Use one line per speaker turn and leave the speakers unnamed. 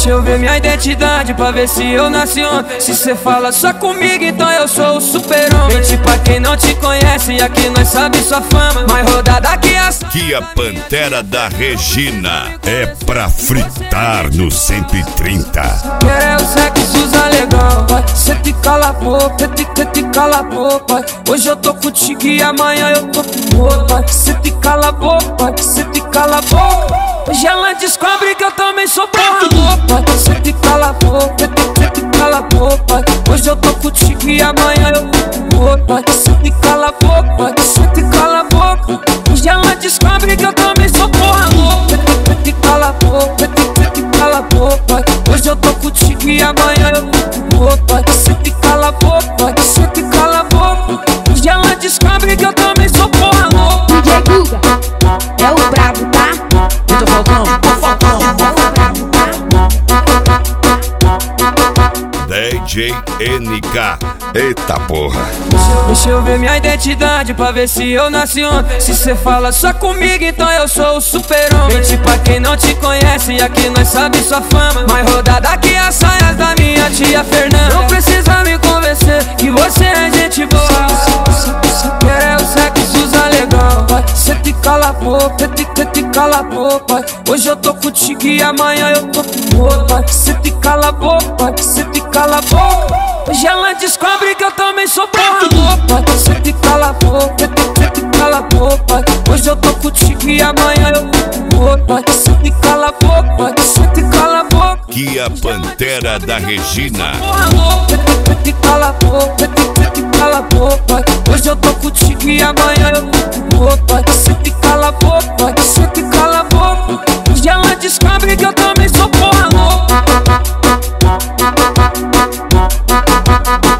eu ver minha identidade pra ver se eu nasci ontem. Se cê fala só comigo, então eu sou o super-homem. Mente pra quem não te conhece, e aqui nós sabe sua fama. Mais rodada que a
Kia Pantera da Regina é pra fritar no 130.
quer o sexo usa legal, vai. Cê te cala a boca, te cala a boca, vai. Hoje eu tô contigo e amanhã eu tô com outro, vai. Cê te cala a boca, vai. Cê te cala a boca. Hoje ela descobre que eu também sou porra louca. Cê te cala a boca, te cala a boca, vai. Hoje eu tô contigo e amanhã eu tô com outro, vai. Cê te cala a boca, vai. Cê te cala a boca. Hoje ela descobre que eu também sou porra louca. Te cala a boca, te cala a boca, vai. Hoje eu tô contigo e amanhã eu tô com outro, vai. Cê te cala a boca, vai. Cê te cala a boca. Hoje ela descobre que eu também sou porra louca.
DJ Guga é o brabo, tá?
Eu tô faltão,
DJ NK, eita porra.
Deixa eu ver minha identidade pra ver se eu nasci ontem. Se cê fala só comigo, então eu sou o super-homem. Mente pra quem não te conhece, e aqui nós sabe sua fama. Mais rodada que as saias da minha tia Fernanda. Não precisa me convencer que você é gente boa. Quer o sexo usa legal, vai. Cê te cala a boca, te cala a boca, vai. Hoje eu tô contigo e amanhã eu tô com outro, vai. Cê te cala a boca, vai. Cê te cala a boca. Hoje ela descobre que eu também sou porra louca. Cê te cala a boca, te cala a boca, vai. Hoje eu tô contigo e amanhã eu tô com outro, vai. Cê te cala a boca, vai. Cê te cala a boca.
Kia Pantera da Regina.
Porra louca, te cala a boca, te cala a boca, vai. Hoje eu tô contigo e amanhã eu tô com outro, vai. Cê te cala a boca, vai. Cê te cala a boca. Hoje ela descobre que eu também sou porra louca.